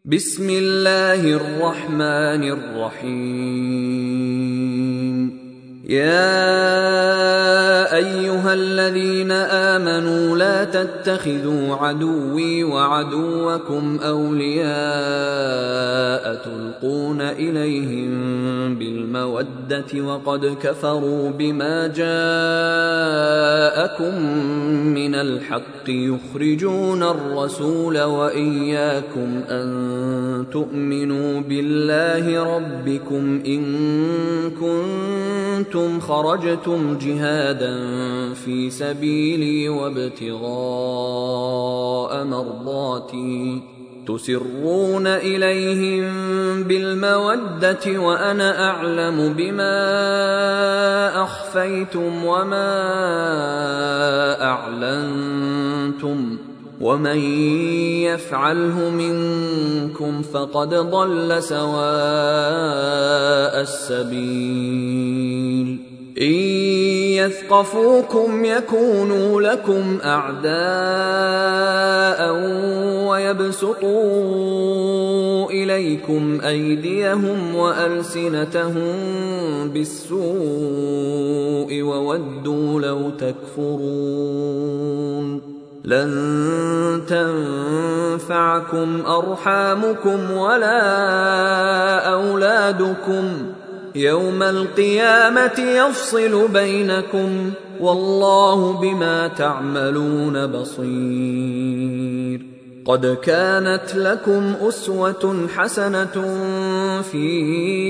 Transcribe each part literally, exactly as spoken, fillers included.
بسم الله الرحمن الرحيم. يا أيها الذين آمنوا لا تتخذوا عدوي وعدوكم أولياء تلقون إليهم بالمودة وقد كفروا بما جاءكم من الحق يخرجون الرسول وإياكم أن تؤمنوا بالله ربكم إن كنتم خرجتم جهادا في سبيلي وابتغاء مرضاتي تسرون إليهم بالمودة وأنا أعلم بما أخفيتم وما أعلنتم ومن يفعله منكم فقد ضل سواء السبيل. إن يثقفوكم يكونوا لكم أعداء ويبسطوا إليكم أيديهم وألسنتهم بالسوء وودوا لو تكفرون. لن تنفعكم أرحامكم ولا أولادكم يوم القيامة يفصل بينكم والله بما تعملون بصير. قد كانت لكم أسوة حسنة في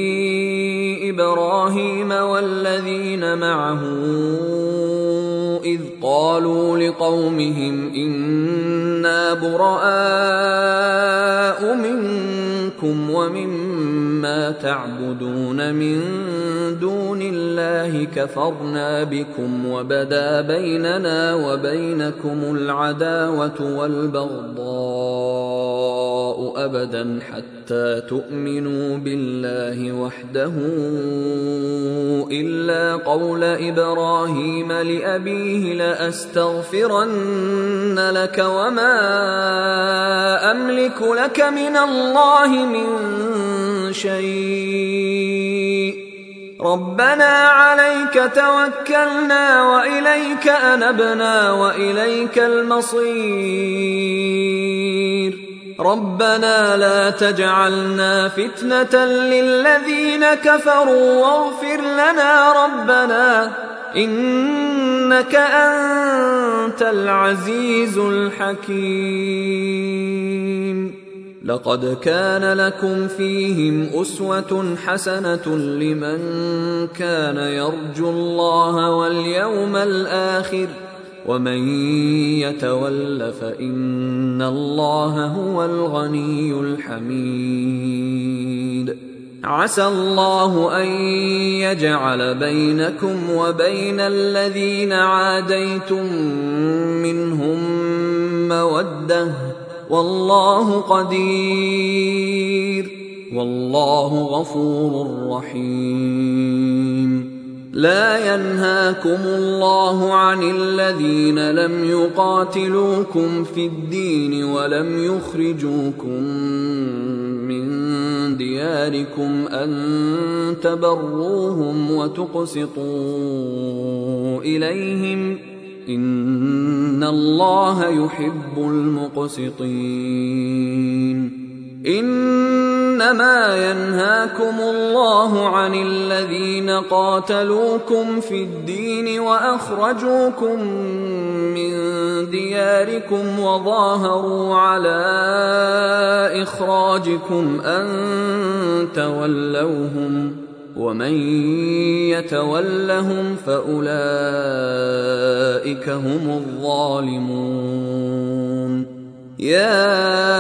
إبراهيم والذين معه إذ قالوا لقومهم إنا براء منكم ومما تعبدون من دون الله كفرنا بكم وبدا بيننا وبينكم العداوة والبغضاء أبدا حتى تؤمنوا بالله وحده إلا قول إبراهيم لأبيه لأستغفرن لك وما أملك لك من الله من شيء ربنا عليك توكلنا وإليك أنبنا وإليك المصير. ربنا لا تجعلنا فتنة للذين كفروا واغفر لنا ربنا إنك أنت العزيز الحكيم. لقد كان لكم فيهم أسوة حسنة لمن كان يرجو الله واليوم الآخر ومن يتول فإن الله هو الغني الحميد. عسى الله أن يجعل بينكم وبين الذين عاديتم منهم مودة والله قدير والله غفور رحيم. لا ينهاكم الله عن الذين لم يقاتلوكم في الدين ولم يخرجوكم من دياركم أن تبروهم وتقسطوا إليهم إن الله يحب المقسطين. إنما ينهاكم الله عن الذين قاتلوكم في الدين وأخرجوكم من دياركم وظاهروا على إخراجكم أن تولوهم ومن يتولهم فأولئك هم الظالمون. يا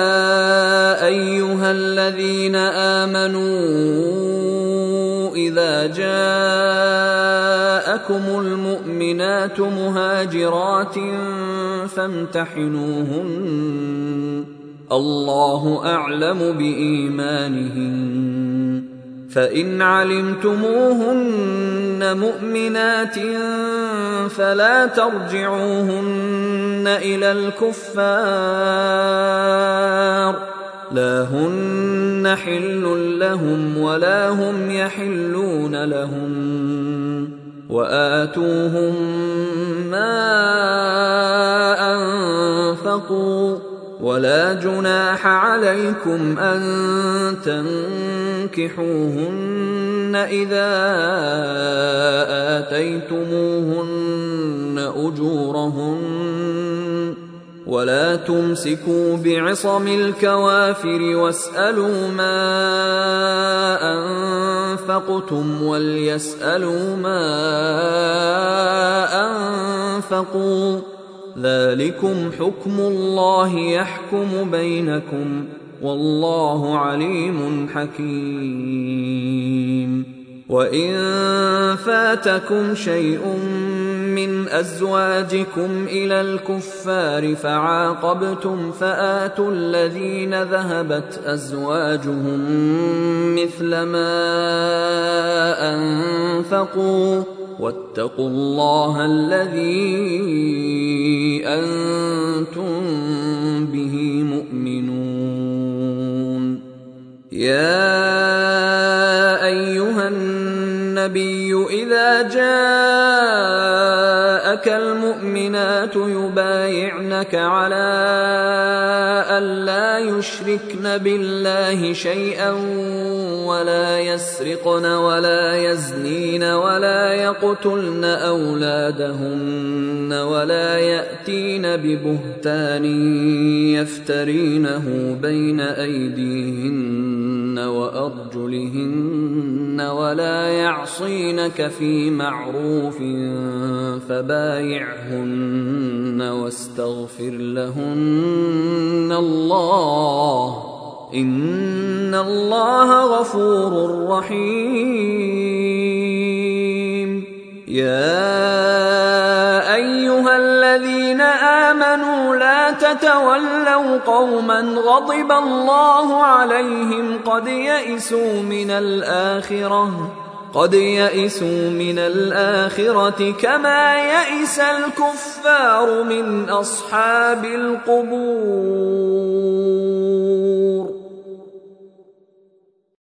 أيها الذين آمنوا إذا جاءكم المؤمنات مهاجرات فامتحنوهن الله أعلم بإيمانهن فإن علمتموهن مؤمنات فلا ترجعوهن إلى الكفار لا هن حل لهم ولا هم يحلون لهم وآتوهم ما أنفقوا ولا جناح عليكم أن تنكحوهن إذا آتيتموهن أجورهن ولا تمسكوا بعصم الكوافر واسألوا ما أنفقتم وليسألوا ما أنفقوا ذلكم حكم الله يحكم بينكم والله عليم حكيم. وإن فاتكم شيء من أزواجكم إلى الكفار فعاقبتم فآتوا الذين ذهبت أزواجهم مثل ما أنفقوا واتقوا الله الذي أنتم به مؤمنون. يا أيها النبي إذا جاءك المؤمنات يبايعنك على ألا يشركن بالله شيئا ولا يسرقن ولا يزنين ولا يقتلن أولادهن ولا يأتين ببهتان يفترينه بين أيديهن وأرجلهن ولا يعصينك في معروف فبايعهن واستغفر لهن الله إن الله غفور رحيم. يا أيها الذين آمنوا لا تتولوا قوما غضب الله عليهم قد يئسوا من الآخرة قد يئسوا من الآخرة كما يئس الكفار من أصحاب القبور.